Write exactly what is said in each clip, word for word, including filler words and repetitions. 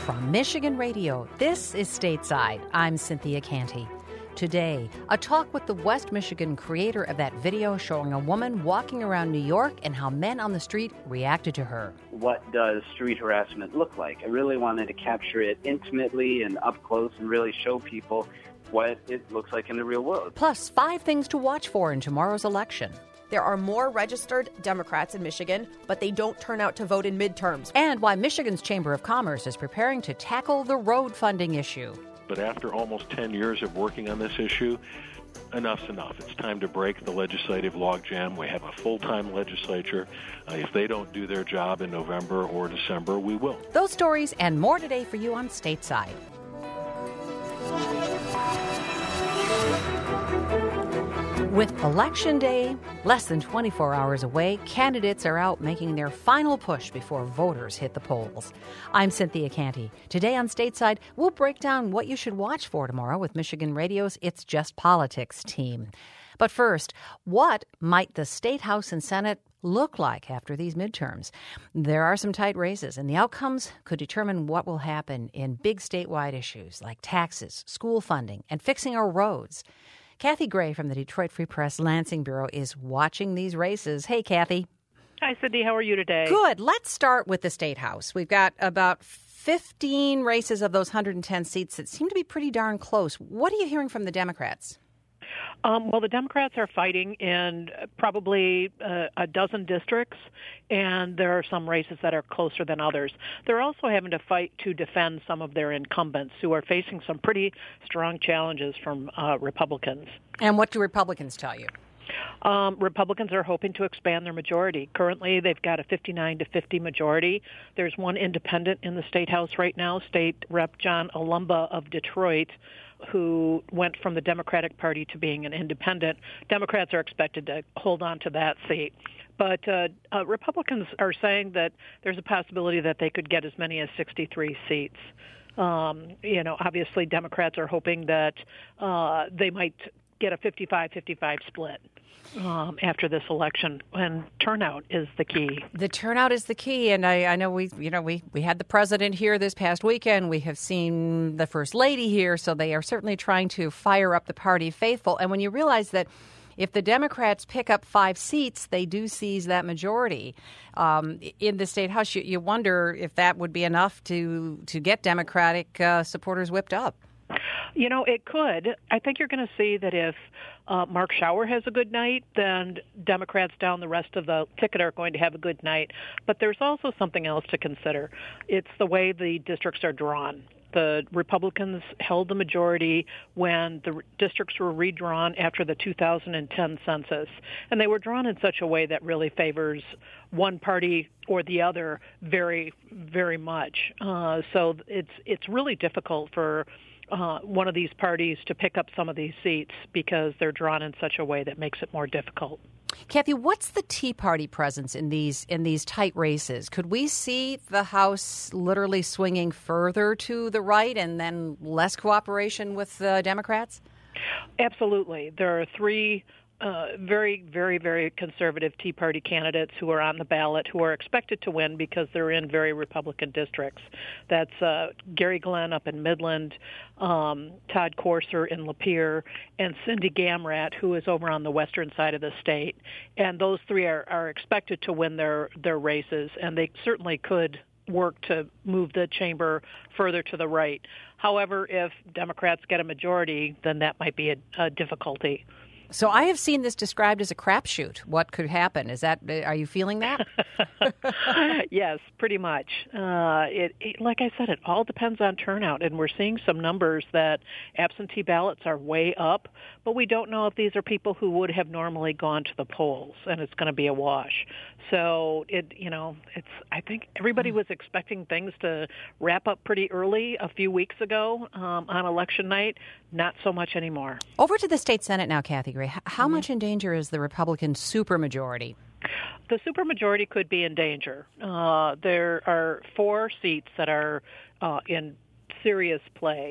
From Michigan Radio, this is Stateside. I'm Cynthia Canty. Today, a talk with the West Michigan creator of that video showing a woman walking around New York and how men on the street reacted to her. What does street harassment look like? I really wanted to capture it intimately and up close and really show people what it looks like in the real world. Plus, five things to watch for in tomorrow's election. There are more registered Democrats in Michigan, but they don't turn out to vote in midterms. And why Michigan's Chamber of Commerce is preparing to tackle the road funding issue. But after almost ten years of working on this issue, enough's enough. It's time to break the legislative logjam. We have a full-time legislature. Uh, if they don't do their job in November or December, we will. Those stories and more today for you on Stateside. With Election Day less than twenty-four hours away, candidates are out making their final push before voters hit the polls. I'm Cynthia Canty. Today on Stateside, we'll break down what you should watch for tomorrow with Michigan Radio's It's Just Politics team. But first, what might the State House and Senate look like after these midterms? There are some tight races, and the outcomes could determine what will happen in big statewide issues like taxes, school funding, and fixing our roads. Kathy Gray from the Detroit Free Press Lansing Bureau is watching these races. Hey, Kathy. Hi, Cindy. How are you today? Good. Let's start with the State House. We've got about fifteen races of those one hundred ten seats that seem to be pretty darn close. What are you hearing from the Democrats? Um, well, the Democrats are fighting in probably uh, a dozen districts, and there are some races that are closer than others. They're also having to fight to defend some of their incumbents who are facing some pretty strong challenges from uh, Republicans. And what do Republicans tell you? Um, Republicans are hoping to expand their majority. Currently, they've got a fifty-nine to fifty majority. There's one independent in the State House right now, State Rep John Alumba of Detroit, who went from the Democratic Party to being an independent. Democrats are expected to hold on to that seat. But uh, uh, Republicans are saying that there's a possibility that they could get as many as sixty-three seats. Um, you know, obviously Democrats are hoping that uh, they might get a fifty-five fifty-five split um, after this election, and turnout is the key. The turnout is the key, and I, I know we, you know, we, we had the president here this past weekend. We have seen the first lady here, so they are certainly trying to fire up the party faithful. And when you realize that if the Democrats pick up five seats, they do seize that majority um, in the State House. You, you wonder if that would be enough to to get Democratic uh, supporters whipped up. You know, it could. I think you're going to see that if uh, Mark Schauer has a good night, then Democrats down the rest of the ticket are going to have a good night. But there's also something else to consider. It's the way the districts are drawn. The Republicans held the majority when the districts were redrawn after the two thousand ten census. And they were drawn in such a way that really favors one party or the other very, very much. Uh, so it's it's really difficult for Uh, one of these parties to pick up some of these seats because they're drawn in such a way that makes it more difficult. Kathy, what's the Tea Party presence in these in these tight races? Could we see the House literally swinging further to the right and then less cooperation with the Democrats? Absolutely. There are three Uh, very, very, very conservative Tea Party candidates who are on the ballot who are expected to win because they're in very Republican districts. That's uh, Gary Glenn up in Midland, um, Todd Corser in Lapeer, and Cindy Gamrat, who is over on the western side of the state. And those three are, are expected to win their, their races, and they certainly could work to move the chamber further to the right. However, if Democrats get a majority, then that might be a, a difficulty. So I have seen this described as a crapshoot. What could happen? Is that? Are you feeling that? Yes, pretty much. Uh, it, it, like I said, it all depends on turnout, and we're seeing some numbers that absentee ballots are way up, but we don't know if these are people who would have normally gone to the polls, and it's going to be a wash. So it, you know, it's. I think everybody was expecting things to wrap up pretty early a few weeks ago um, on election night. Not so much anymore. Over to the state Senate now, Kathy Gray. How Mm-hmm. much in danger is the Republican supermajority? The supermajority could be in danger. Uh, there are four seats that are uh, in serious play,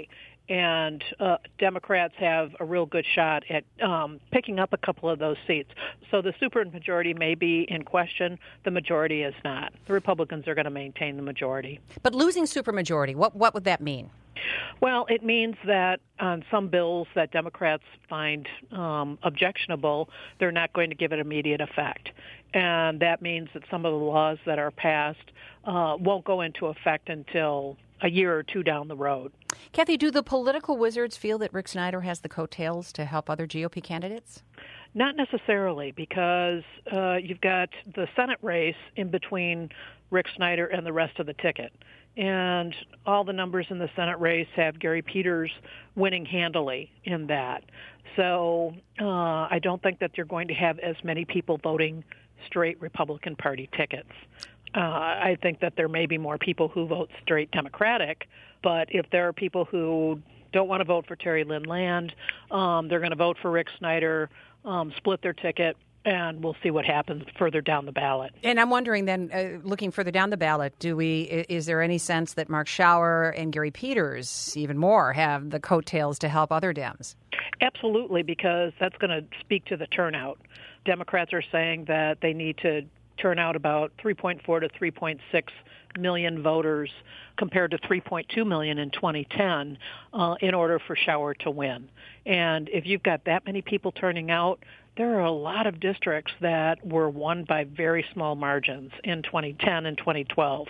and uh, Democrats have a real good shot at um, picking up a couple of those seats. So the supermajority may be in question. The majority is not. The Republicans are going to maintain the majority. But losing supermajority, what what would that mean? Well, it means that on some bills that Democrats find um, objectionable, they're not going to give it immediate effect. And that means that some of the laws that are passed uh, won't go into effect until a year or two down the road. Kathy, do the political wizards feel that Rick Snyder has the coattails to help other G O P candidates? Not necessarily, because uh, you've got the Senate race in between Rick Snyder and the rest of the ticket. And all the numbers in the Senate race have Gary Peters winning handily in that. So uh, I don't think that you're going to have as many people voting straight Republican Party tickets. Uh, I think that there may be more people who vote straight Democratic, but if there are people who don't want to vote for Terry Lynn Land, um, they're going to vote for Rick Snyder, um, split their ticket, and we'll see what happens further down the ballot. And I'm wondering then, uh, looking further down the ballot, do we? Is there any sense that Mark Schauer and Gary Peters, even more, have the coattails to help other Dems? Absolutely, because that's going to speak to the turnout. Democrats are saying that they need to turn out about three point four to three point six million voters compared to three point two million in twenty ten uh, in order for Schauer to win. And if you've got that many people turning out, there are a lot of districts that were won by very small margins in twenty ten and twenty twelve.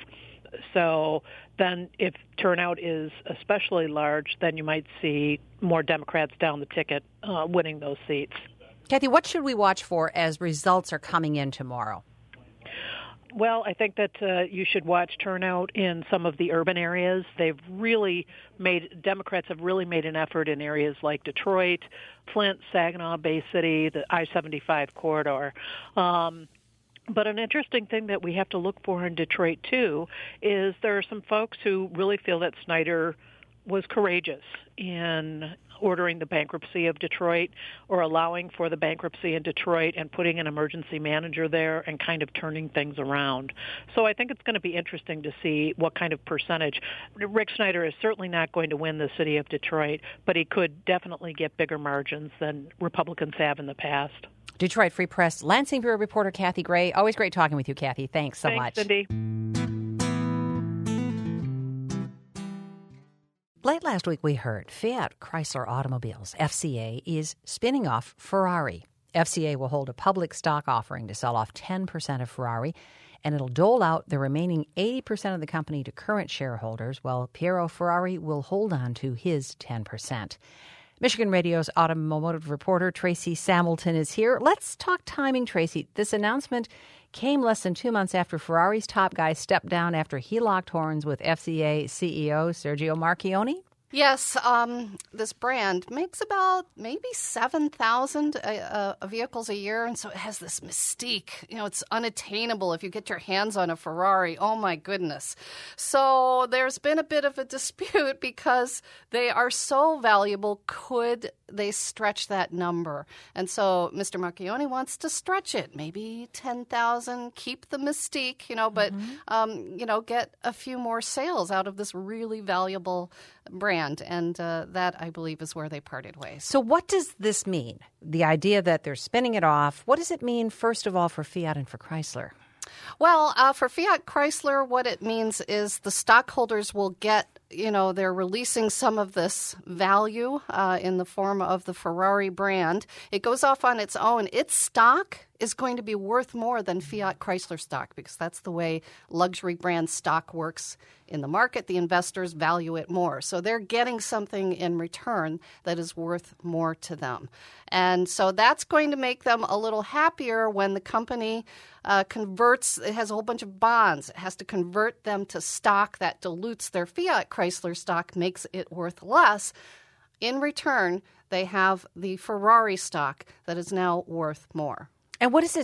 So then if turnout is especially large, then you might see more Democrats down the ticket uh, winning those seats. Kathy, what should we watch for as results are coming in tomorrow? Well, I think that uh, you should watch turnout in some of the urban areas. They've really made, Democrats have really made an effort in areas like Detroit, Flint, Saginaw, Bay City, the I seventy-five corridor. Um, but an interesting thing that we have to look for in Detroit, too, is there are some folks who really feel that Snyder was courageous in ordering the bankruptcy of Detroit or allowing for the bankruptcy in Detroit and putting an emergency manager there and kind of turning things around. So I think it's going to be interesting to see what kind of percentage. Rick Snyder is certainly not going to win the city of Detroit, but he could definitely get bigger margins than Republicans have in the past. Detroit Free Press Lansing Bureau reporter Kathy Gray. Always great talking with you, Kathy. Thanks so Thanks, much. Cindy. Late last week, we heard Fiat Chrysler Automobiles, F C A, is spinning off Ferrari. F C A will hold a public stock offering to sell off ten percent of Ferrari, and it'll dole out the remaining eighty percent of the company to current shareholders, while Piero Ferrari will hold on to his ten percent. Michigan Radio's automotive reporter Tracy Samilton is here. Let's talk timing, Tracy. This announcement came less than two months after Ferrari's top guy stepped down after he locked horns with F C A C E O Sergio Marchionne. Yes, um, this brand makes about maybe seven thousand uh, uh, vehicles a year, and so it has this mystique. You know, it's unattainable if you get your hands on a Ferrari. Oh, my goodness. So there's been a bit of a dispute because they are so valuable. Could they stretch that number? And so Mister Marchionne wants to stretch it, maybe ten thousand, keep the mystique, you know, but, mm-hmm. um, you know, get a few more sales out of this really valuable brand. And uh, that, I believe, is where they parted ways. So what does this mean? The idea that they're spinning it off, what does it mean, first of all, for Fiat and for Chrysler? Well, uh, for Fiat Chrysler, what it means is the stockholders will get, you know, they're releasing some of this value uh, in the form of the Ferrari brand. It goes off on its own. Its stock is going to be worth more than Fiat Chrysler stock because that's the way luxury brand stock works in the market. The investors value it more. So they're getting something in return that is worth more to them. And so that's going to make them a little happier when the company uh, converts. It has a whole bunch of bonds. It has to convert them to stock that dilutes their Fiat Chrysler stock, makes it worth less. In return, they have the Ferrari stock that is now worth more. And what does this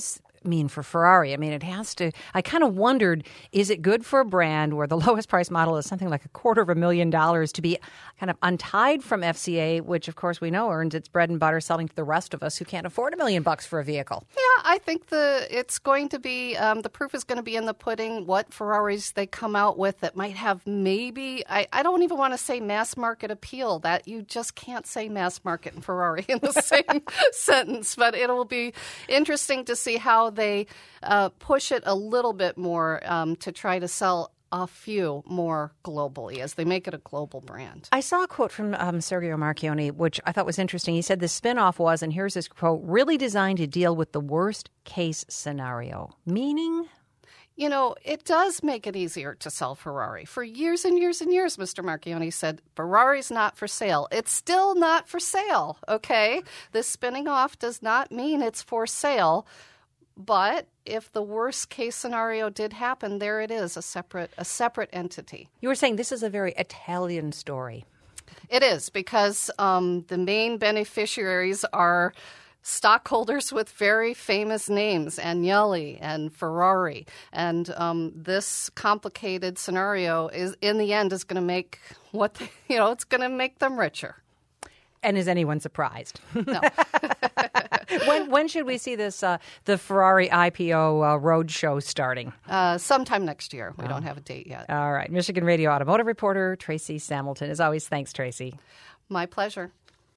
mean for Ferrari? I mean, it has to. I kind of wondered, is it good for a brand where the lowest price model is something like a quarter of a million dollars to be kind of untied from F C A, which, of course, we know earns its bread and butter selling to the rest of us who can't afford a million bucks for a vehicle? Yeah, I think the it's going to be, um, the proof is going to be in the pudding, what Ferraris they come out with that might have maybe, I, I don't even want to say mass market appeal. That you just can't say mass market and Ferrari in the same sentence, but it'll be interesting to see how they uh, push it a little bit more um, to try to sell a few more globally as they make it a global brand. I saw a quote from um, Sergio Marchionne, which I thought was interesting. He said the spinoff was, and here's his quote, really designed to deal with the worst case scenario. Meaning? You know, it does make it easier to sell Ferrari. For years and years and years, Mister Marchionne said, Ferrari's not for sale. It's still not for sale, okay? This spinning off does not mean it's for sale. But if the worst case scenario did happen, there it is, a separate a separate entity. You were saying this is a very Italian story. It is, because um, the main beneficiaries are stockholders with very famous names, Agnelli and Ferrari. And um, this complicated scenario is, in the end, is going to make what, they, you know, it's going to make them richer. And is anyone surprised? No. when when should we see this, uh, the Ferrari I P O uh, road show starting? Uh, sometime next year. We oh. don't have a date yet. All right. Michigan Radio automotive reporter Tracy Samilton. As always, thanks, Tracy. My pleasure.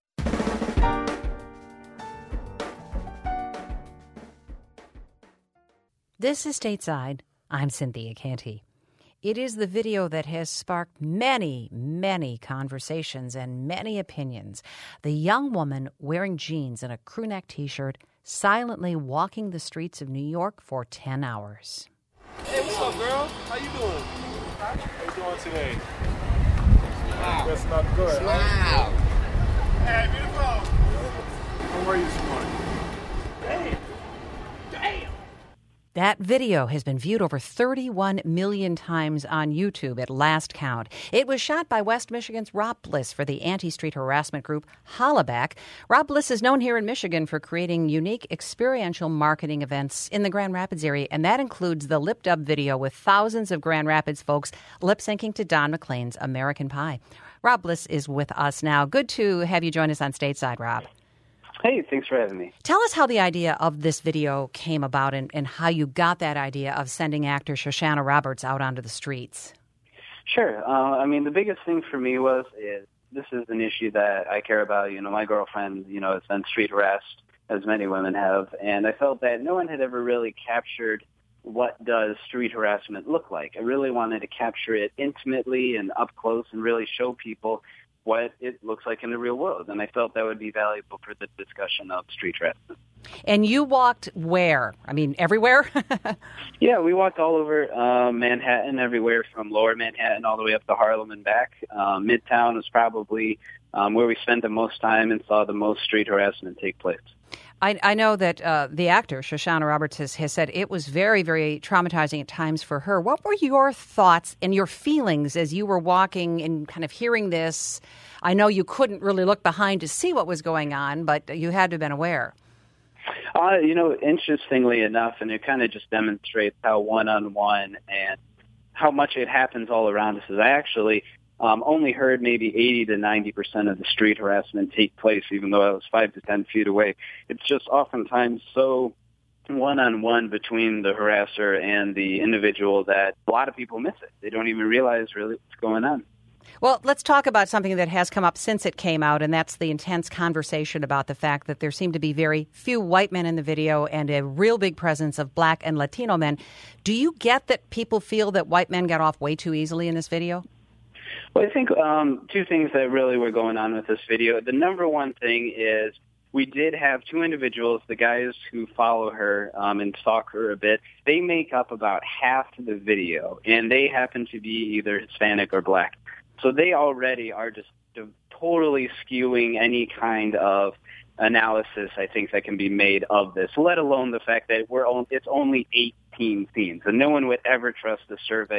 This is Stateside. I'm Cynthia Canty. It is the video that has sparked many, many conversations and many opinions. The young woman wearing jeans and a crew neck T-shirt silently walking the streets of New York for ten hours. Hey, what's up, girl? How you doing? How you doing today? Wow. That's not good. Wow. Hey, beautiful. How are you this morning? Hey. Damn. That video has been viewed over thirty-one million times on YouTube at last count. It was shot by West Michigan's Rob Bliss for the anti-street harassment group Hollaback. Rob Bliss is known here in Michigan for creating unique experiential marketing events in the Grand Rapids area, and that includes the Lip Dub video with thousands of Grand Rapids folks lip-syncing to Don McLean's American Pie. Rob Bliss is with us now. Good to have you join us on Stateside, Rob. Hey, thanks for having me. Tell us how the idea of this video came about and, and how you got that idea of sending actor Shoshana Roberts out onto the streets. Sure. Uh, I mean, the biggest thing for me was is this is an issue that I care about. You know, my girlfriend, you know, has been street harassed, as many women have, and I felt that no one had ever really captured what does street harassment look like. I really wanted to capture it intimately and up close and really show people what it looks like in the real world. And I felt that would be valuable for the discussion of street harassment. And you walked where? I mean, everywhere? Yeah, we walked all over uh, Manhattan, everywhere from lower Manhattan all the way up to Harlem and back. Uh, Midtown was probably um, where we spent the most time and saw the most street harassment take place. I, I know that uh, the actor, Shoshana Roberts, has, has said it was very, very traumatizing at times for her. What were your thoughts and your feelings as you were walking and kind of hearing this? I know you couldn't really look behind to see what was going on, but you had to have been aware. Uh, you know, interestingly enough, and it kind of just demonstrates how one-on-one and how much it happens all around us, is I actually um, only heard maybe eighty to ninety percent of the street harassment take place, even though I was five to ten feet away. It's just oftentimes so one-on-one between the harasser and the individual that a lot of people miss it. They don't even realize really what's going on. Well, let's talk about something that has come up since it came out, and that's the intense conversation about the fact that there seem to be very few white men in the video and a real big presence of black and Latino men. Do you get that people feel that white men got off way too easily in this video? Well, I think um, two things that really were going on with this video. The number one thing is we did have two individuals, the guys who follow her um, and stalk her a bit. They make up about half of the video, and they happen to be either Hispanic or black. So they already are just totally skewing any kind of analysis, I think, that can be made of this, let alone the fact that we're on, it's only eighteen scenes. And no one would ever trust a survey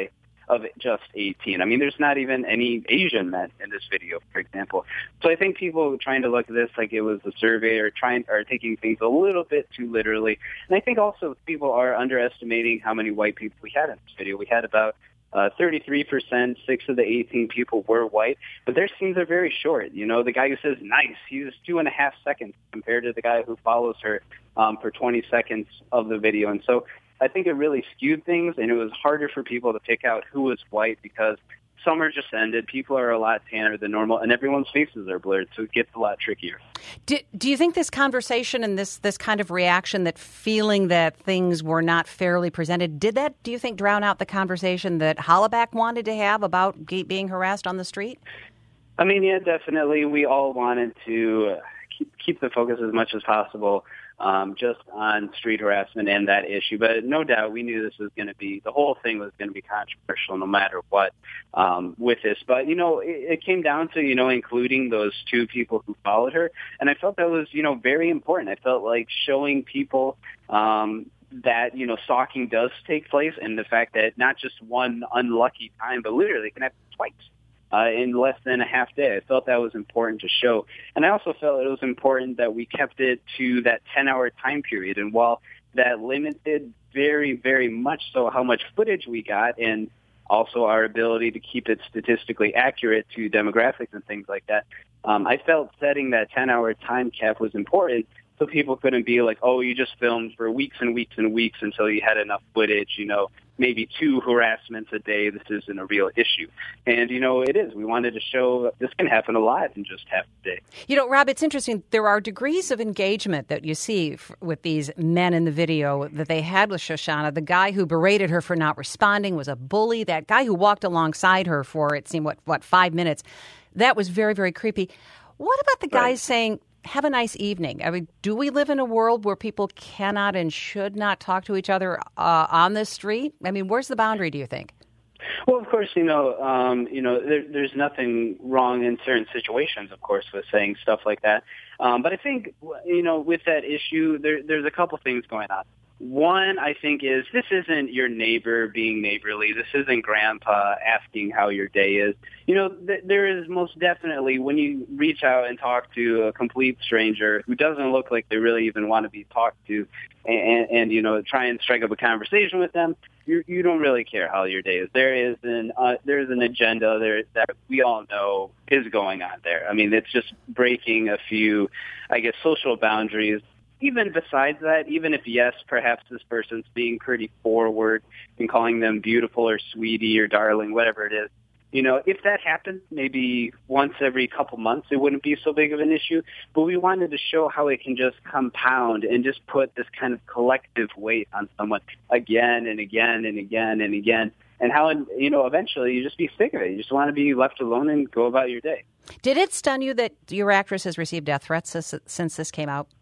of just eighteen. I mean, there's not even any Asian men in this video, for example. So I think people trying to look at this like it was a survey or trying are taking things a little bit too literally. And I think also people are underestimating how many white people we had in this video. We had about Uh, thirty-three percent, six of the eighteen people were white, but their scenes are very short. You know, the guy who says nice, he was two and a half seconds compared to the guy who follows her um, for twenty seconds of the video. And so I think it really skewed things, and it was harder for people to pick out who was white because summer just ended. People are a lot tanner than normal, and everyone's faces are blurred, so it gets a lot trickier. Do, do you think this conversation and this, this kind of reaction, that feeling that things were not fairly presented, did that, do you think, drown out the conversation that Hollaback wanted to have about being harassed on the street? I mean, yeah, definitely. We all wanted to keep, keep the focus as much as possible um, just on street harassment and that issue. But no doubt we knew this was going to be, the whole thing was going to be controversial no matter what um, with this. But, you know, it, it came down to, you know, including those two people who followed her. And I felt that was, you know, very important. I felt like showing people um, that, you know, stalking does take place, and the fact that not just one unlucky time, but literally it can happen twice. Uh, in less than a half day. I felt that was important to show. And I also felt it was important that we kept it to that ten-hour time period. And while that limited very, very much so how much footage we got, and also our ability to keep it statistically accurate to demographics and things like that, um, I felt setting that ten-hour time cap was important so people couldn't be like, oh, you just filmed for weeks and weeks and weeks until you had enough footage, you know, maybe two harassments a day. This isn't a real issue. And, you know, it is. We wanted to show this can happen a lot in just half a day. You know, Rob, it's interesting. There are degrees of engagement that you see f- with these men in the video that they had with Shoshana. The guy who berated her for not responding was a bully. That guy who walked alongside her for, it seemed, what, what five minutes, that was very, very creepy. What about the guys Right. saying, have a nice evening? I mean, do we live in a world where people cannot and should not talk to each other uh, on the street? I mean, where's the boundary, do you think? Well, of course, you know, um, you know, there, there's nothing wrong in certain situations, of course, with saying stuff like that. Um, but I think, you know, with that issue, there, there's a couple things going on. One, I think, is this isn't your neighbor being neighborly. This isn't grandpa asking how your day is. You know, th- there is most definitely, when you reach out and talk to a complete stranger who doesn't look like they really even want to be talked to, and, and you know, try and strike up a conversation with them, you, you don't really care how your day is. There is an uh, there's an agenda there that we all know is going on there. I mean, it's just breaking a few, I guess, social boundaries. Even besides that, even if, yes, perhaps this person's being pretty forward and calling them beautiful or sweetie or darling, whatever it is, you know, if that happened maybe once every couple months, it wouldn't be so big of an issue. But we wanted to show how it can just compound and just put this kind of collective weight on someone again and again and again and again, and how, you know, eventually you just be sick of it. You just want to be left alone and go about your day. Did it stun you that your actress has received death threats since, since this came out?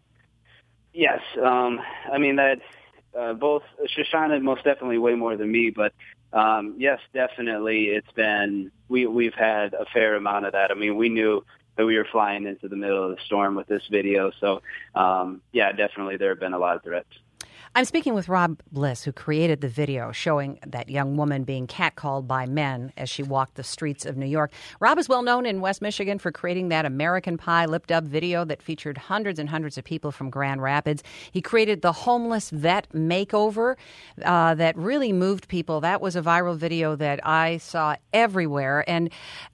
Yes, um, I mean that uh, both Shoshana most definitely way more than me, but um, yes, definitely it's been we we've had a fair amount of that. I mean, we knew that we were flying into the middle of the storm with this video, so um, yeah, definitely there have been a lot of threats. I'm speaking with Rob Bliss, who created the video showing that young woman being catcalled by men as she walked the streets of New York. Rob is well known in West Michigan for creating that American Pie lip-dub video that featured hundreds and hundreds of people from Grand Rapids. He created the Homeless Vet Makeover uh, that really moved people. That was a viral video that I saw everywhere. And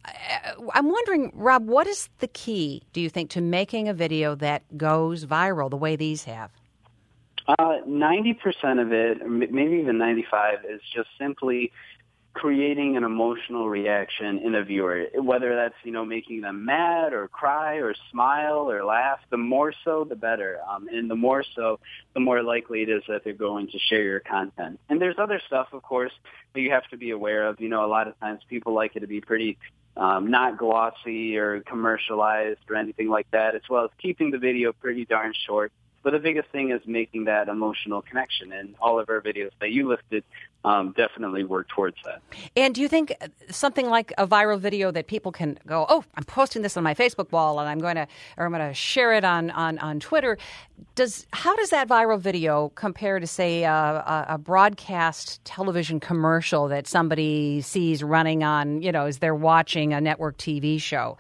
I'm wondering, Rob, what is the key, do you think, to making a video that goes viral the way these have? Uh, ninety percent of it, maybe even ninety-five, is just simply creating an emotional reaction in a viewer, whether that's, you know, making them mad or cry or smile or laugh. The more so, the better. Um, and the more so, the more likely it is that they're going to share your content. And there's other stuff, of course, that you have to be aware of. You know, a lot of times people like it to be pretty um, not glossy or commercialized or anything like that, as well as keeping the video pretty darn short. But the biggest thing is making that emotional connection, and all of our videos that you listed um, definitely work towards that. And do you think something like a viral video that people can go, oh, I'm posting this on my Facebook wall, and I'm going to, or I'm going to share it on, on, on Twitter. Does how does that viral video compare to, say, a, a, a broadcast television commercial that somebody sees running on, you know, as they're watching a network T V show?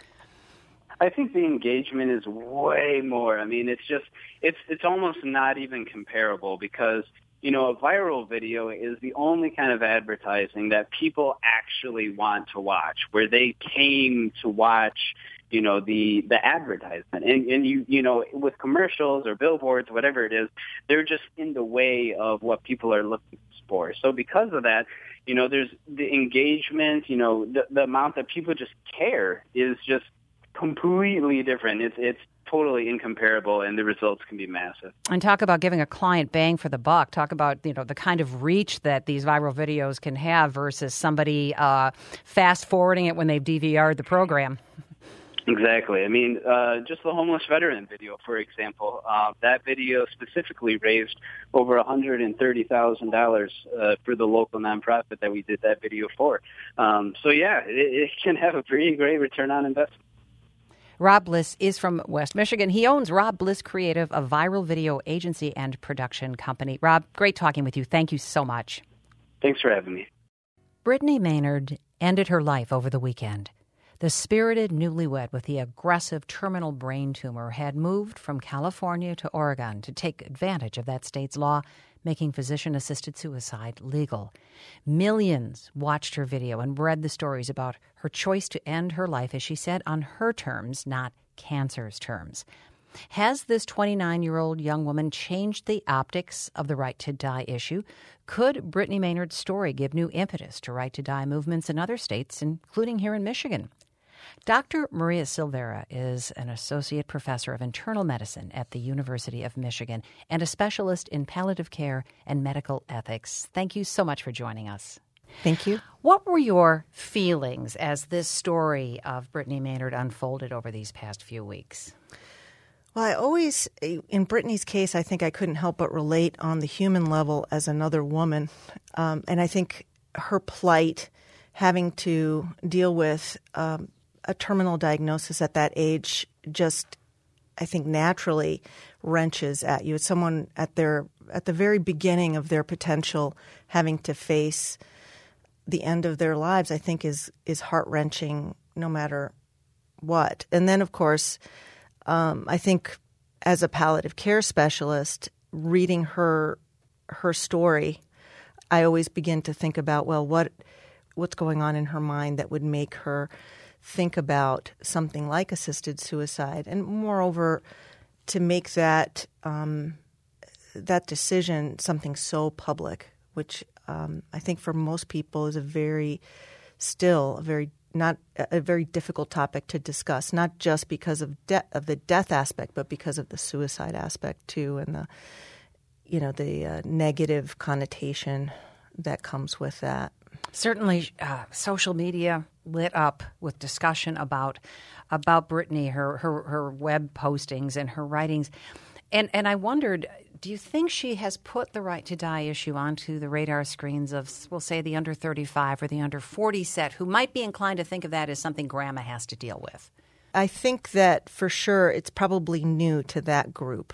I think the engagement is way more. I mean, it's just, it's it's almost not even comparable because, you know, a viral video is the only kind of advertising that people actually want to watch, where they came to watch, you know, the, the advertisement. And, and you, you know, with commercials or billboards, whatever it is, they're just in the way of what people are looking for. So because of that, you know, there's the engagement, you know, the, the amount that people just care is just completely different. It's it's totally incomparable, and the results can be massive. And talk about giving a client bang for the buck. Talk about, you know, the kind of reach that these viral videos can have versus somebody uh, fast forwarding it when they've D V R'd the program. Exactly. I mean, uh, just the homeless veteran video, for example, uh, that video specifically raised over one hundred thirty thousand dollars uh, for the local nonprofit that we did that video for. Um, so, yeah, it, it can have a pretty great return on investment. Rob Bliss is from West Michigan. He owns Rob Bliss Creative, a viral video agency and production company. Rob, great talking with you. Thank you so much. Thanks for having me. Brittany Maynard ended her life over the weekend. The spirited newlywed with the aggressive terminal brain tumor had moved from California to Oregon to take advantage of that state's law, making physician-assisted suicide legal. Millions watched her video and read the stories about her choice to end her life, as she said, on her terms, not cancer's terms. Has this twenty-nine-year-old young woman changed the optics of the right to die issue? Could Brittany Maynard's story give new impetus to right to die movements in other states, including here in Michigan? Doctor Maria Silveira is an associate professor of internal medicine at the University of Michigan and a specialist in palliative care and medical ethics. Thank you so much for joining us. Thank you. What were your feelings as this story of Brittany Maynard unfolded over these past few weeks? Well, I always, in Brittany's case, I think I couldn't help but relate on the human level as another woman. Um, and I think her plight, having to deal with um, a terminal diagnosis at that age, just, I think, naturally wrenches at you. It's someone at their at the very beginning of their potential having to face the end of their lives, I think, is is heart-wrenching no matter what. And then, of course, um, I think as a palliative care specialist, reading her her story, I always begin to think about, well, what what's going on in her mind that would make her think about something like assisted suicide, and moreover, to make that um, that decision something so public, which um, I think for most people is a very still a very not a very difficult topic to discuss, not just because of de- of the death aspect, but because of the suicide aspect too, and the you know the uh, negative connotation that comes with that. Certainly, uh, social media lit up with discussion about about Brittany, her, her her web postings and her writings, and and I wondered, do you think she has put the right to die issue onto the radar screens of, we'll say, the under thirty-five or the under forty set, who might be inclined to think of that as something grandma has to deal with? I think that for sure it's probably new to that group.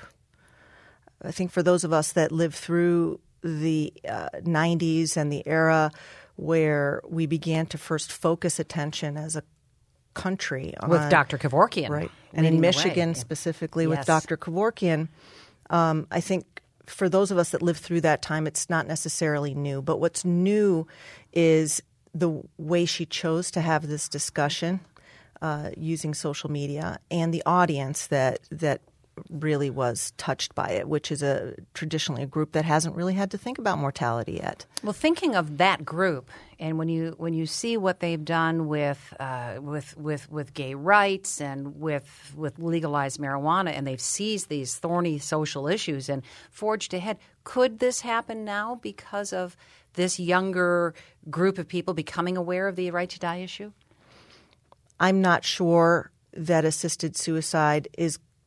I think for those of us that lived through the uh, nineties and the era where we began to first focus attention as a country on, with Doctor Kevorkian, right? And in Michigan specifically, yes, with Doctor Kevorkian, um, I think for those of us that lived through that time, it's not necessarily new. But what's new is the way she chose to have this discussion uh, using social media, and the audience that that. really was touched by it, which is a traditionally a group that hasn't really had to think about mortality yet. Well, thinking of that group, and when you when you see what they've done with uh, with with with gay rights and with with legalized marijuana, and they've seized these thorny social issues and forged ahead, could this happen now because of this younger group of people becoming aware of the right to die issue? I'm not sure that assisted suicide is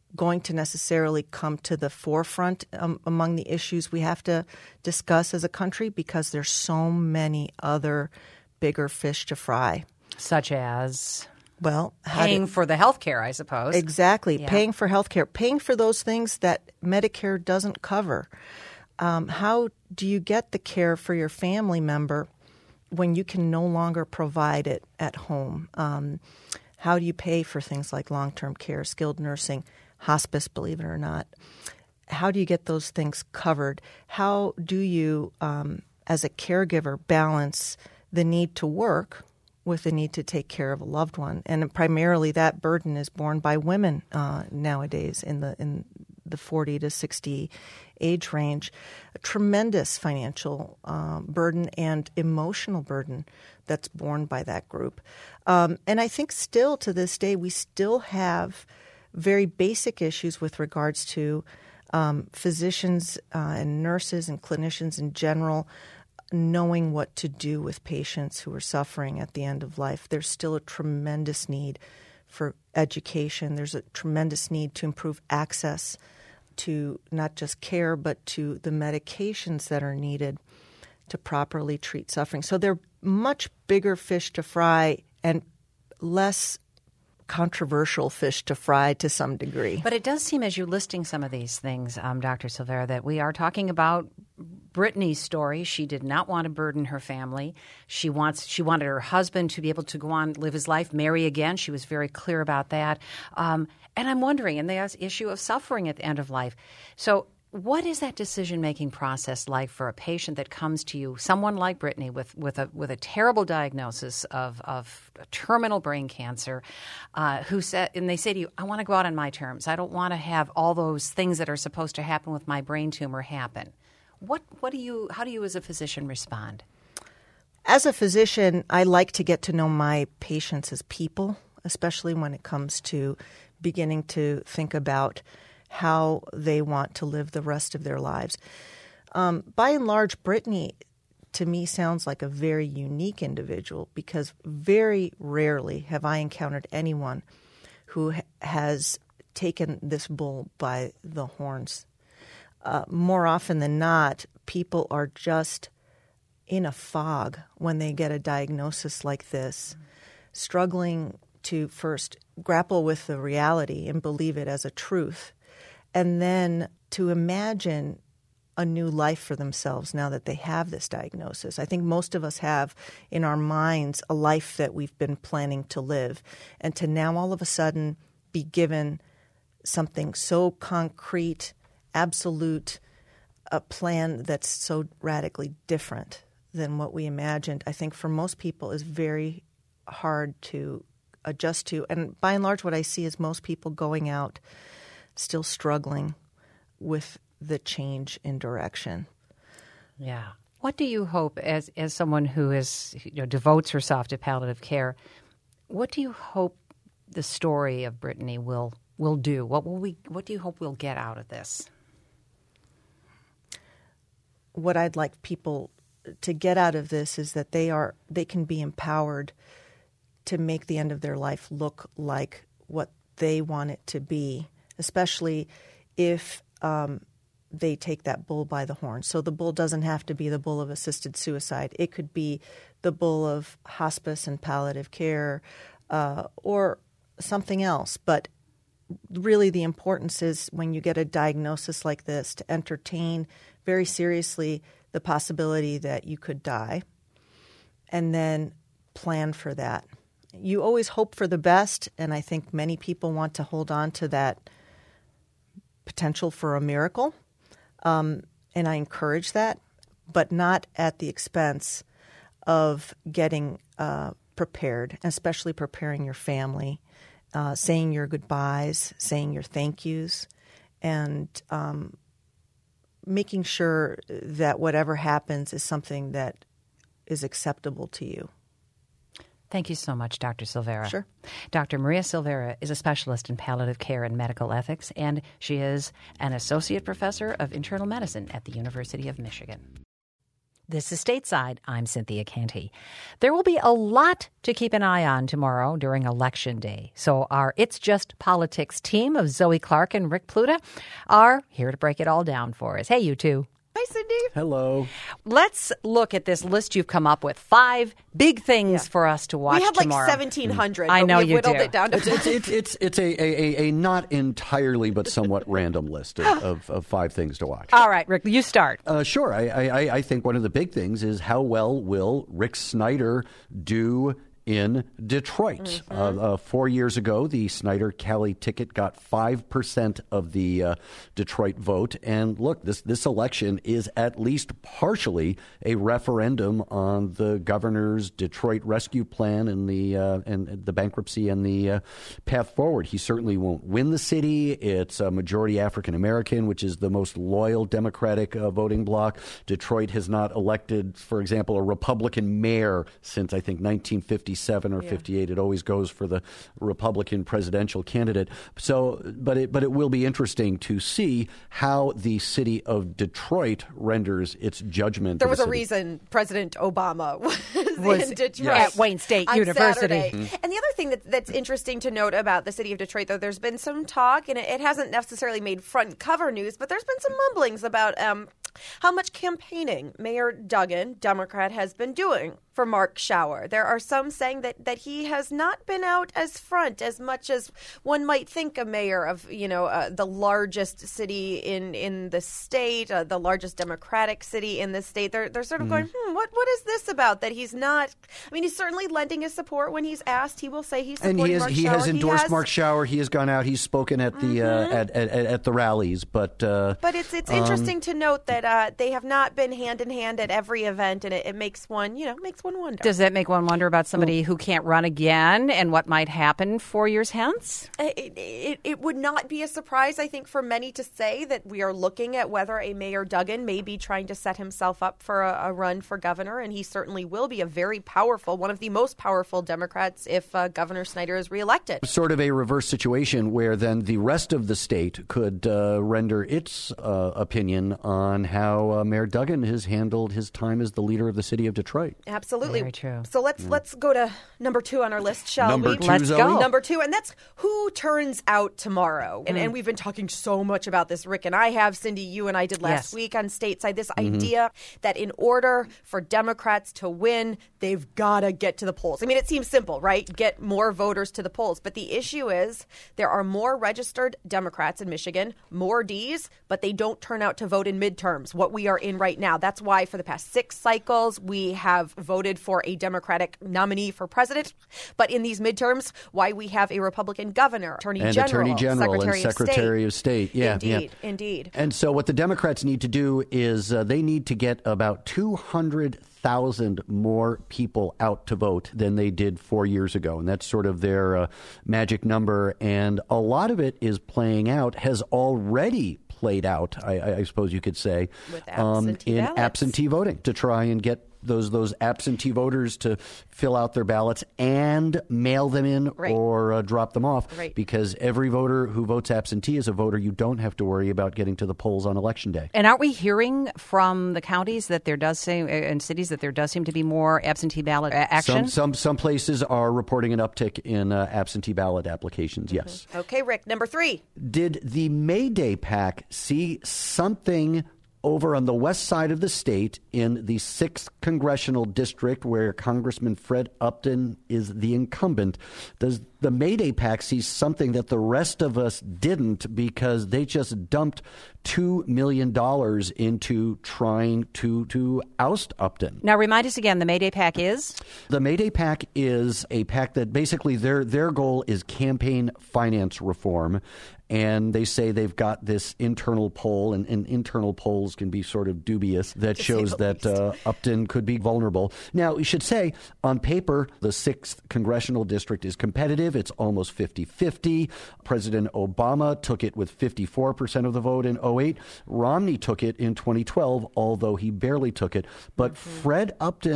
going to necessarily come to the forefront um, among the issues we have to discuss as a country because there's so many other bigger fish to fry. Such as? Well, paying to, for the health care, I suppose. Exactly. Yeah. Paying for health care. Paying for those things that Medicare doesn't cover. Um, how do you get the care for your family member when you can no longer provide it at home? Um, how do you pay for things like long-term care, skilled nursing, hospice, believe it or not? How do you get those things covered? How do you, um, as a caregiver, balance the need to work with the need to take care of a loved one? And primarily that burden is borne by women uh, nowadays in the in the forty to sixty age range. A tremendous financial um, burden and emotional burden that's borne by that group. Um, and I think still to this day we still have very basic issues with regards to um, physicians uh, and nurses and clinicians in general knowing what to do with patients who are suffering at the end of life. There's still a tremendous need for education. There's a tremendous need to improve access to not just care, but to the medications that are needed to properly treat suffering. So they're much bigger fish to fry and less controversial fish to fry to some degree. But it does seem, as you're listing some of these things, um, Doctor Silvera, that we are talking about Brittany's story. She did not want to burden her family. She wants. She wanted her husband to be able to go on, live his life, marry again. She was very clear about that. Um, and I'm wondering, and there's the issue of suffering at the end of life. So what is that decision-making process like for a patient that comes to you, someone like Brittany with, with, a, with a terrible diagnosis of, of terminal brain cancer, uh, who said, and they say to you, I want to go out on my terms. I don't want to have all those things that are supposed to happen with my brain tumor happen. What, what do you, how do you as a physician respond? As a physician, I like to get to know my patients as people, especially when it comes to beginning to think about how they want to live the rest of their lives. Um, by and large, Brittany, to me, sounds like a very unique individual because very rarely have I encountered anyone who ha- has taken this bull by the horns. Uh, more often than not, people are just in a fog when they get a diagnosis like this, mm-hmm. struggling to first grapple with the reality and believe it as a truth, and then to imagine a new life for themselves now that they have this diagnosis. I think most of us have in our minds a life that we've been planning to live, and to now all of a sudden be given something so concrete, absolute, a plan that's so radically different than what we imagined, I think for most people is very hard to adjust to. And by and large, what I see is most people going out still struggling with the change in direction. Yeah. What do you hope, as as someone who is, you know, devotes herself to palliative care, what do you hope the story of Brittany will will do? What will we? What do you hope we'll get out of this? What I'd like people to get out of this is that they are they can be empowered to make the end of their life look like what they want it to be, especially if um, they take that bull by the horn. So the bull doesn't have to be the bull of assisted suicide. It could be the bull of hospice and palliative care uh, or something else. But really the importance is when you get a diagnosis like this to entertain very seriously the possibility that you could die and then plan for that. You always hope for the best, and I think many people want to hold on to that potential for a miracle, um, and I encourage that, but not at the expense of getting uh, prepared, especially preparing your family, uh, saying your goodbyes, saying your thank yous, and um, making sure that whatever happens is something that is acceptable to you. Thank you so much, Doctor Silvera. Sure. Doctor Maria Silvera is a specialist in palliative care and medical ethics, and she is an associate professor of internal medicine at the University of Michigan. This is Stateside. I'm Cynthia Canty. There will be a lot to keep an eye on tomorrow during Election Day. So our It's Just Politics team of Zoe Clark and Rick Pluta are here to break it all down for us. Hey, you two. Hi, Cindy. Hello. Let's look at this list you've come up with. Five big things Yeah. for us to watch We had tomorrow. like seventeen hundred. I know but we you whittled do. it down to It's it's it's it's, it's a, a, a not entirely but somewhat random list of, of, of five things to watch. All right, Rick, you start. Uh, sure. I, I I think one of the big things is how well will Rick Snyder do in Detroit. Mm-hmm. Uh, uh, four years ago, the Snyder-Cali ticket got five percent of the uh, Detroit vote. And look, this, this election is at least partially a referendum on the governor's Detroit rescue plan and the uh, and the bankruptcy and the uh, path forward. He certainly won't win the city. It's a majority African-American, which is the most loyal Democratic uh, voting bloc. Detroit has not elected, for example, a Republican mayor since, I think, nineteen fifty-seven or Yeah. fifty-eight. It always goes for the Republican presidential candidate. So, but it but it will be interesting to see how the city of Detroit renders its judgment. There to was the a city. reason President Obama was, Was in Detroit. at Wayne State on University. Saturday. Mm-hmm. And the other thing that, that's interesting to note about the city of Detroit, though, there's been some talk, and it, it hasn't necessarily made front cover news, but there's been some mumblings about um, how much campaigning Mayor Duggan, Democrat, has been doing for Mark Schauer. There are some saying that, that he has not been out as front as much as one might think a mayor of, you know, uh, the largest city in, in the state, uh, the largest Democratic city in the state. They're they're sort of going, hmm, what what is this about that he's not? I mean, he's certainly lending his support when he's asked. He will say he's supporting And he has Mark he Schauer. has endorsed has- Mark Schauer. He has gone out. He's spoken at the uh, at, at at the rallies. But uh, But it's it's interesting to note that uh, they have not been hand in hand at every event, and it, it makes one, you know, makes one wonder. Does that make one wonder about somebody who can't run again and what might happen four years hence? It, it, it would not be a surprise, I think, for many to say that we are looking at whether a Mayor Duggan may be trying to set himself up for a, a run for governor, and he certainly will be a very powerful, one of the most powerful Democrats if uh, Governor Snyder is reelected. sort of a reverse situation where then the rest of the state could uh, render its uh, opinion on how uh, Mayor Duggan has handled his time as the leader of the city of Detroit. Absolutely. Very true. So let's let's go to number two on our list, shall Number we? two, Let's Zoe? go. Number two, and that's who turns out tomorrow. And, Mm. and we've been talking so much about this, Rick and I have, Cindy, you and I did last Yes. week on Stateside, this Mm-hmm. idea that in order for Democrats to win, they've got to get to the polls. I mean, it seems simple, right? Get more voters to the polls. But the issue is there are more registered Democrats in Michigan, more Ds, but they don't turn out to vote in midterms, what we are in right now. That's why for the past six cycles, we have voted for a Democratic nominee for president. But in these midterms, why we have a Republican governor, attorney And general, Attorney General secretary and Secretary of State. Yeah, indeed, yeah. indeed. And so what the Democrats need to do is uh, they need to get about two hundred thousand more people out to vote than they did four years ago. And that's sort of their uh, magic number. And a lot of it is playing out, has already played out, I, I suppose you could say, With um, absentee in ballots. absentee voting to try and get those those absentee voters to fill out their ballots and mail them in Right. or uh, drop them off. Right. Because every voter who votes absentee is a voter you don't have to worry about getting to the polls on Election Day. And aren't we hearing from the counties that there does seem, and cities that there does seem to be more absentee ballot uh, action? Some, some some places are reporting an uptick in uh, absentee ballot applications, yes. Okay, Rick, number three. Did the May Day PAC see something over on the west side of the state in the sixth congressional district where Congressman Fred Upton is the incumbent? Does the May Day PAC see something that the rest of us didn't because they just dumped two million dollars into trying to, to oust Upton? Now, remind us again, the May Day PAC is? The May Day PAC is a PAC that basically their their goal is campaign finance reform. And they say they've got this internal poll, and, and internal polls can be sort of dubious, that To say shows the that least. uh, Upton could be vulnerable. Now, we should say, on paper, the sixth congressional district is competitive. It's almost fifty-fifty. President Obama took it with fifty-four percent of the vote in oh eight. Romney took it in twenty twelve, although he barely took it. But Mm-hmm. Fred Upton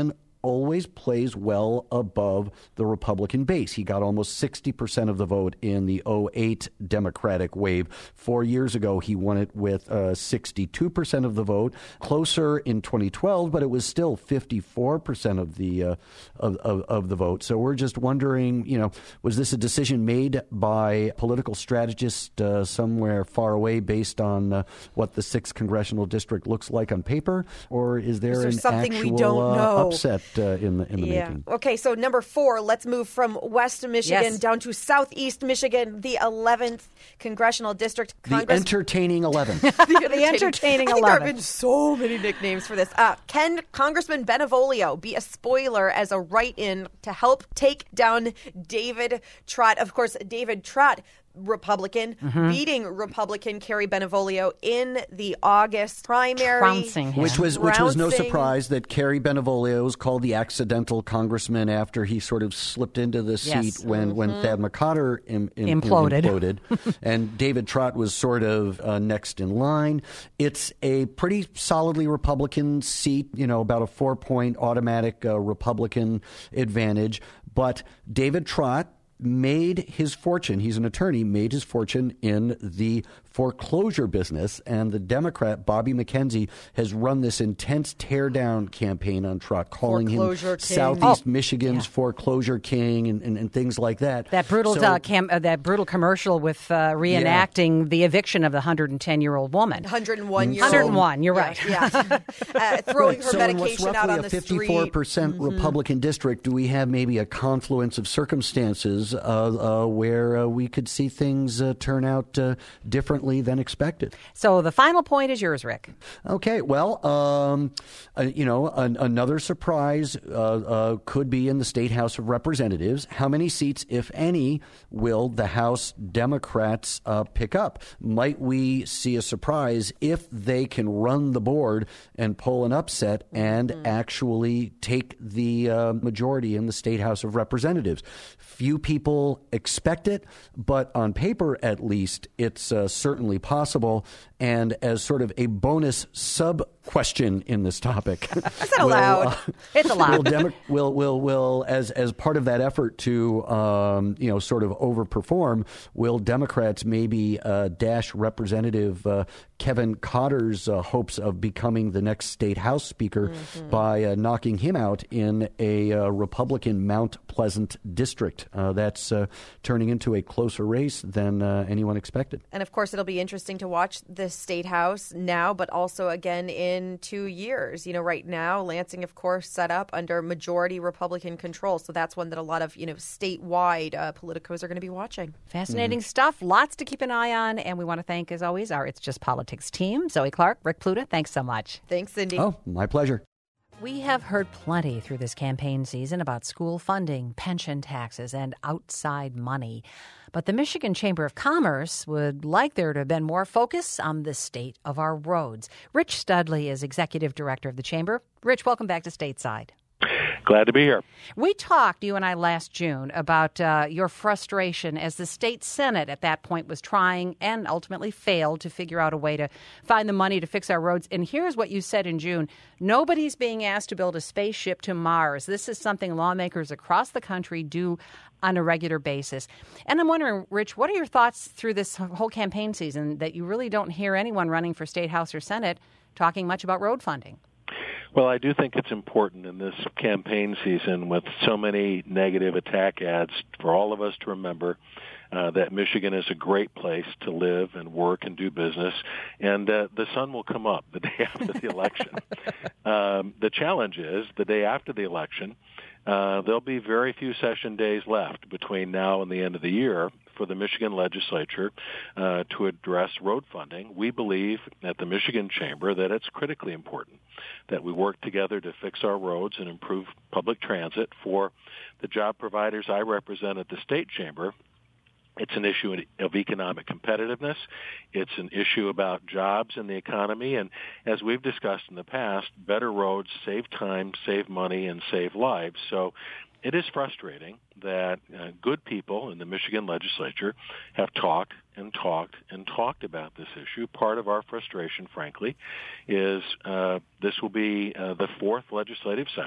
always plays well above the Republican base. He got almost sixty percent of the vote in the oh eight Democratic wave. Four years ago, he won it with uh, sixty-two percent of the vote. Closer in twenty twelve, but it was still fifty-four percent of the uh, of, of, of the vote. So we're just wondering, you know, was this a decision made by a political strategist uh, somewhere far away based on uh, what the sixth congressional district looks like on paper, or is there, is there an something actual we don't uh, know? upset uh, in the in the yeah. making? Okay, so number four, let's move from West Michigan Yes. down to Southeast Michigan, the eleventh congressional district. The Congress- entertaining eleven. the The entertaining I think there have eleven. been so many nicknames for this. Uh, can Congressman Benevolio be a spoiler as a write-in to help take down David Trott? Of course, David Trott, Republican, Mm-hmm. beating Republican Kerry Benevolio in the August primary. Trouncing him. Which was which was no Trouncing. surprise that Kerry Benevolio was called the accidental congressman after he sort of slipped into the seat Yes. when, when Thad McCotter im, im, Imploded. imploded. And David Trott was sort of uh, next in line. It's a pretty solidly Republican seat, you know, about a four-point automatic uh, Republican advantage. But David Trott made his fortune, he's an attorney, made his fortune in the foreclosure business, and the Democrat, Bobby McKenzie, has run this intense tear-down campaign on Trott, calling Foreclosure him king. Southeast Oh, Michigan's yeah. foreclosure king and, and, and things like that. That brutal, So- uh, cam- uh, that brutal commercial with uh, reenacting the eviction of the one hundred ten year old woman. one hundred one year one hundred old. one, you're Yeah, right. Yeah. uh, throwing her so in what's medication out roughly on a the fifty-four street. percent Republican district, do we have maybe a confluence of circumstances uh, uh, where uh, we could see things uh, turn out uh, differently than expected? So the final point is yours, Rick. Okay, well, um, uh, you know, an, another surprise uh, uh, could be in the State House of Representatives. How many seats, if any, will the House Democrats uh, pick up? Might we see a surprise if they can run the board and pull an upset and mm-hmm. actually take the uh, majority in the State House of Representatives? Few people expect it, but on paper, at least, it's uh, certainly possible. And as sort of a bonus sub-question in this topic, Is that allowed? Will, uh, It's allowed. will, Demo- will, will, will, as as part of that effort to, um, you know, sort of overperform, will Democrats maybe uh, dash Representative uh, Kevin Cotter's uh, hopes of becoming the next state House Speaker mm-hmm. by uh, knocking him out in a uh, Republican Mount Pleasant district? Uh, that's uh, turning into a closer race than uh, anyone expected. And of course, it'll be interesting to watch the state house now, but also again in two years. You know, right now, Lansing, of course, set up under majority Republican control. So that's one that a lot of, you know, statewide uh, politicos are going to be watching. Fascinating mm-hmm. stuff. Lots to keep an eye on. And we want to thank, as always, our It's Just Politics team. Zoe Clark, Rick Pluta, thanks so much. Thanks, Cindy. Oh, my pleasure. We have heard plenty through this campaign season about school funding, pension taxes, and outside money. But the Michigan Chamber of Commerce would like there to have been more focus on the state of our roads. Rich Studley is executive director of the Chamber. Rich, welcome back to Stateside. Glad to be here. We talked, you and I, last June about uh, your frustration as the state Senate at that point was trying and ultimately failed to figure out a way to find the money to fix our roads. And here's what you said in June. Nobody's being asked to build a spaceship to Mars. This is something lawmakers across the country do on a regular basis. And I'm wondering, Rich, what are your thoughts through this whole campaign season that you really don't hear anyone running for State House or Senate talking much about road funding? Well, I do think it's important in this campaign season with so many negative attack ads for all of us to remember uh, that Michigan is a great place to live and work and do business, and uh, the sun will come up the day after the election. Um, the challenge is the day after the election, uh, there'll be very few session days left between now and the end of the year for the Michigan legislature uh, to address road funding. We believe at the Michigan Chamber that it's critically important that we work together to fix our roads and improve public transit. For the job providers I represent at the State Chamber, it's an issue of economic competitiveness. It's an issue about jobs in the economy. And as we've discussed in the past, better roads save time, save money, and save lives. So it is frustrating that uh, good people in the Michigan legislature have talked and talked and talked about this issue. Part of our frustration, frankly, is uh, this will be uh, the fourth legislative session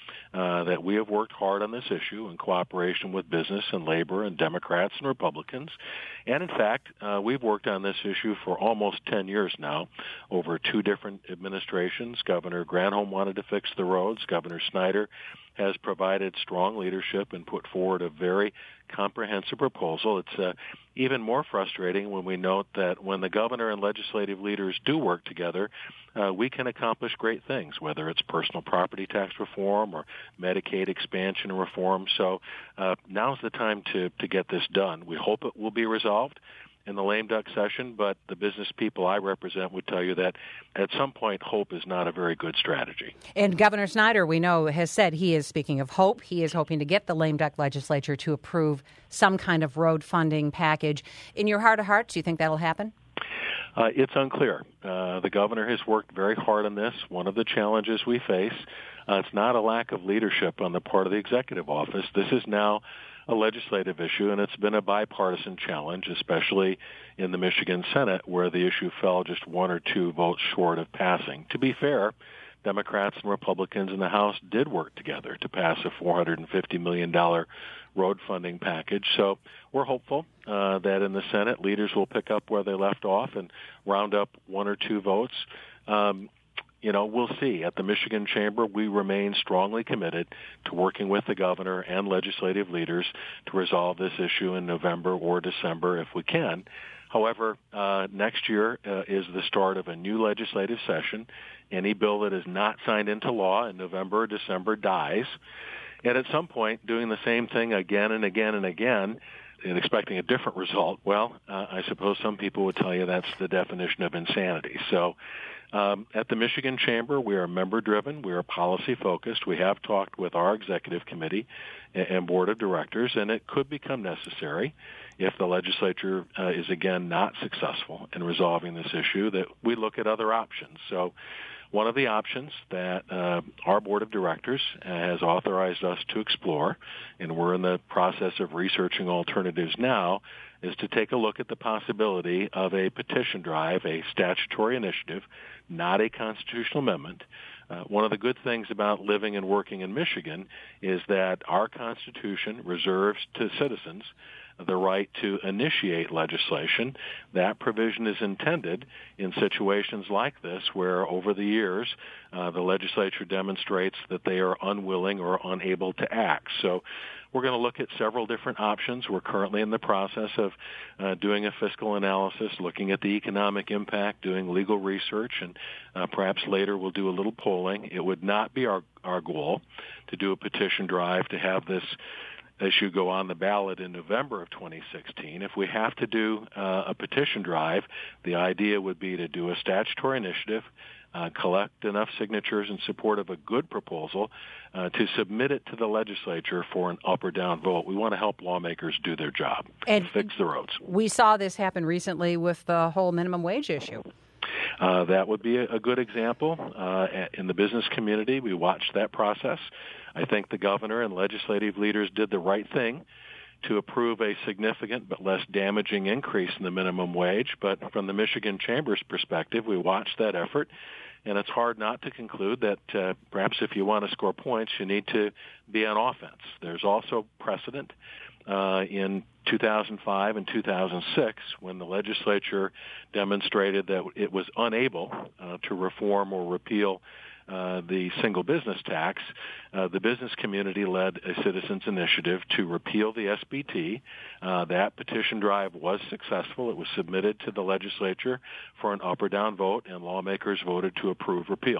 uh, that we have worked hard on this issue in cooperation with business and labor and Democrats and Republicans. And in fact, uh, we've worked on this issue for almost ten years now, over two different administrations. Governor Granholm wanted to fix the roads. Governor Snyder has provided strong leadership and put forward a very comprehensive proposal. It's uh, even more frustrating when we note that when the governor and legislative leaders do work together, uh, we can accomplish great things, whether it's personal property tax reform or Medicaid expansion and reform. So uh, now's the time to, to get this done. We hope it will be resolved in the lame duck session, but the business people I represent would tell you that at some point hope is not a very good strategy. And Governor Snyder, we know, has said he is, speaking of hope, he is hoping to get the lame duck legislature to approve some kind of road funding package. In your heart of hearts, do you think that'll happen? Uh, it's unclear. Uh, the governor has worked very hard on this. One of the challenges we face, uh, it's not a lack of leadership on the part of the executive office. This is now a legislative issue, and it's been a bipartisan challenge, especially in the Michigan Senate, where the issue fell just one or two votes short of passing. To be fair, Democrats and Republicans in the House did work together to pass a four hundred fifty million dollars road funding package. So we're hopeful uh, that in the Senate, leaders will pick up where they left off and round up one or two votes. Um, You know, we'll see. At the Michigan Chamber, we remain strongly committed to working with the governor and legislative leaders to resolve this issue in November or December if we can. However, uh, next year uh, is the start of a new legislative session. Any bill that is not signed into law in November or December dies. And at some point, doing the same thing again and again and again and expecting a different result, well, uh, I suppose some people would tell you that's the definition of insanity. So Um, at the Michigan Chamber, we are member-driven. We are policy-focused. We have talked with our executive committee and, and board of directors, and it could become necessary if the legislature uh, is, again, not successful in resolving this issue, that we look at other options. So one of the options that uh, our board of directors has authorized us to explore, and we're in the process of researching alternatives now, is to take a look at the possibility of a petition drive, a statutory initiative, not a constitutional amendment. Uh, one of the good things about living and working in Michigan is that our Constitution reserves to citizens the right to initiate legislation. That provision is intended in situations like this where over the years uh, the legislature demonstrates that they are unwilling or unable to act. So we're going to look at several different options. We're currently in the process of uh, doing a fiscal analysis, looking at the economic impact, doing legal research, and uh, perhaps later we'll do a little polling. It would not be our, our goal to do a petition drive to have this issue go on the ballot in November of twenty sixteen. If we have to do uh, a petition drive, the idea would be to do a statutory initiative, uh, collect enough signatures in support of a good proposal uh, to submit it to the legislature for an up or down vote. We want to help lawmakers do their job and fix the roads. We saw this happen recently with the whole minimum wage issue. Uh, that would be a, a good example. Uh, in the business community, we watched that process. I think the governor and legislative leaders did the right thing to approve a significant but less damaging increase in the minimum wage. But from the Michigan Chamber's perspective, we watched that effort, and it's hard not to conclude that uh, perhaps if you want to score points, you need to be on offense. There's also precedent uh, in two thousand five and two thousand six when the legislature demonstrated that it was unable uh, to reform or repeal Uh, the single business tax. Uh, the business community led a citizens initiative to repeal the S B T. Uh, that petition drive was successful. It was submitted to the legislature for an up or down vote, and lawmakers voted to approve repeal.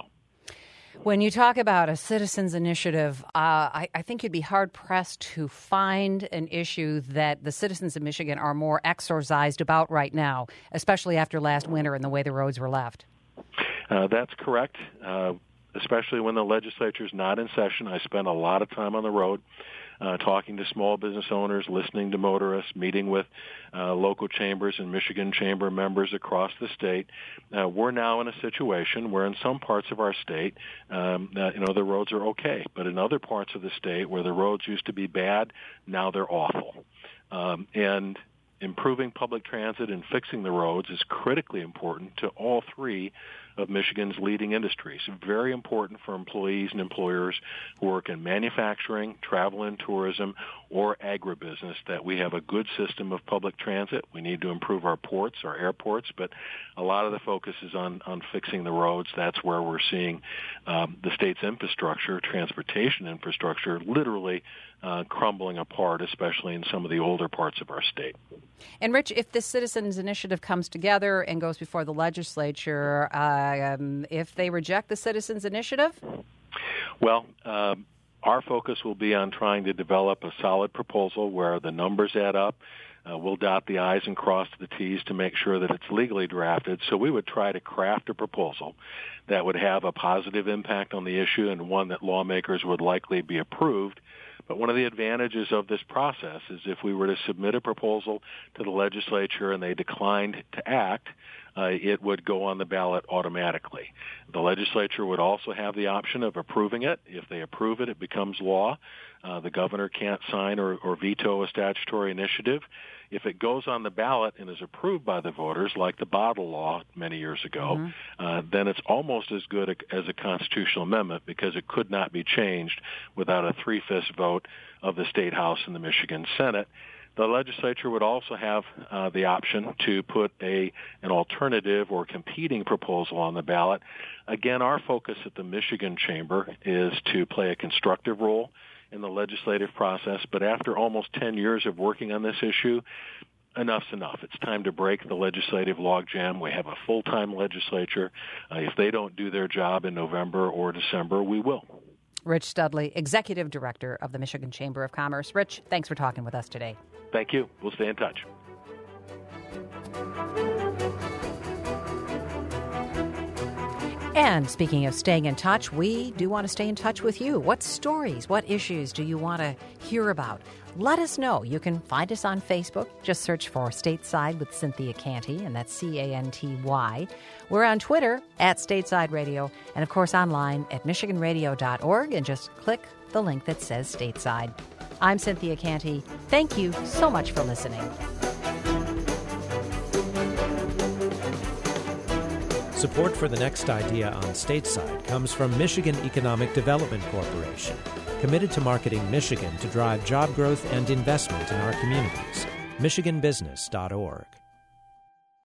When you talk about a citizens initiative, uh, I, I think you'd be hard-pressed to find an issue that the citizens of Michigan are more exorcised about right now, especially after last winter and the way the roads were left. Uh, that's correct. Uh, especially when the legislature is not in session. I spend a lot of time on the road uh, talking to small business owners, listening to motorists, meeting with uh, local chambers and Michigan Chamber members across the state. Uh, we're now in a situation where in some parts of our state, um, uh, you know, the roads are okay. But in other parts of the state where the roads used to be bad, now they're awful. Um, and improving public transit and fixing the roads is critically important to all three of Michigan's leading industries. Very important for employees and employers who work in manufacturing, travel and tourism, or agribusiness, that we have a good system of public transit. We need to improve our ports, our airports, but a lot of the focus is on, on fixing the roads. That's where we're seeing um, the state's infrastructure, transportation infrastructure, literally uh, crumbling apart, especially in some of the older parts of our state. And, Rich, if this citizens' initiative comes together and goes before the legislature, uh, um, if they reject the citizens' initiative? Well, uh, our focus will be on trying to develop a solid proposal where the numbers add up. Uh, we'll dot the I's and cross the T's to make sure that it's legally drafted. So we would try to craft a proposal that would have a positive impact on the issue and one that lawmakers would likely be approved. But one of the advantages of this process is if we were to submit a proposal to the legislature and they declined to act, uh, it would go on the ballot automatically. The legislature would also have the option of approving it. If they approve it, it becomes law. Uh, the governor can't sign or, or veto a statutory initiative. If it goes on the ballot and is approved by the voters, like the bottle law many years ago, mm-hmm. uh, then it's almost as good a, as a constitutional amendment because it could not be changed without a three-fifths vote of the State House and the Michigan Senate. The legislature would also have uh, the option to put a an alternative or competing proposal on the ballot. Again, our focus at the Michigan Chamber is to play a constructive role in the legislative process, but after almost ten years of working on this issue, enough's enough. It's time to break the legislative logjam. We have a full-time legislature. Uh, if they don't do their job in November or December, we will. Rich Studley, Executive Director of the Michigan Chamber of Commerce. Rich, thanks for talking with us today. Thank you. We'll stay in touch. And speaking of staying in touch, we do want to stay in touch with you. What stories, what issues do you want to hear about? Let us know. You can find us on Facebook. Just search for Stateside with Cynthia Canty, and that's C A N T Y. We're on Twitter at Stateside Radio, and of course online at michigan radio dot org, and just click the link that says Stateside. I'm Cynthia Canty. Thank you so much for listening. Support for the next idea on Stateside comes from Michigan Economic Development Corporation, committed to marketing Michigan to drive job growth and investment in our communities. michigan business dot org.